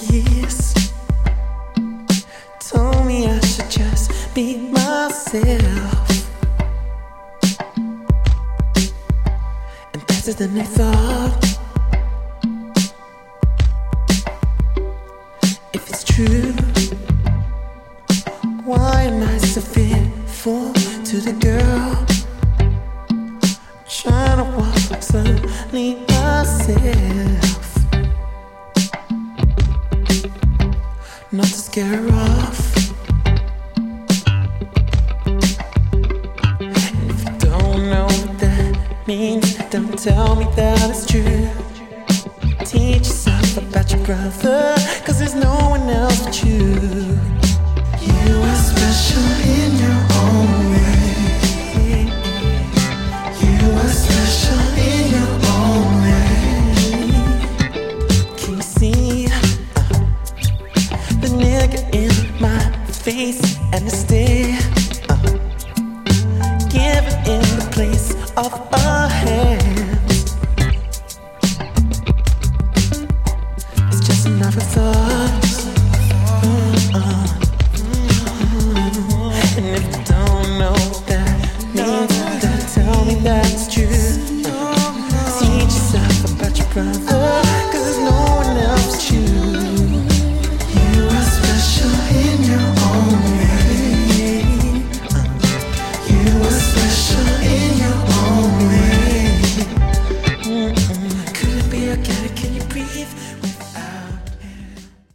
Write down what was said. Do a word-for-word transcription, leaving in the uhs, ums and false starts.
years told me I should just be myself, and better than I thought. If it's true, why am I so fearful to the girl trying to walk slowly myself, not to scare her off? And if you don't know what that means, don't tell me that it's true. Teach yourself about your brother, 'cause there's no one else but you. You are special in your own way. You are special in your own way. Can you see uh, the nigga in my face and the stare? Uh, give it in the place of a hand. It's just another thought.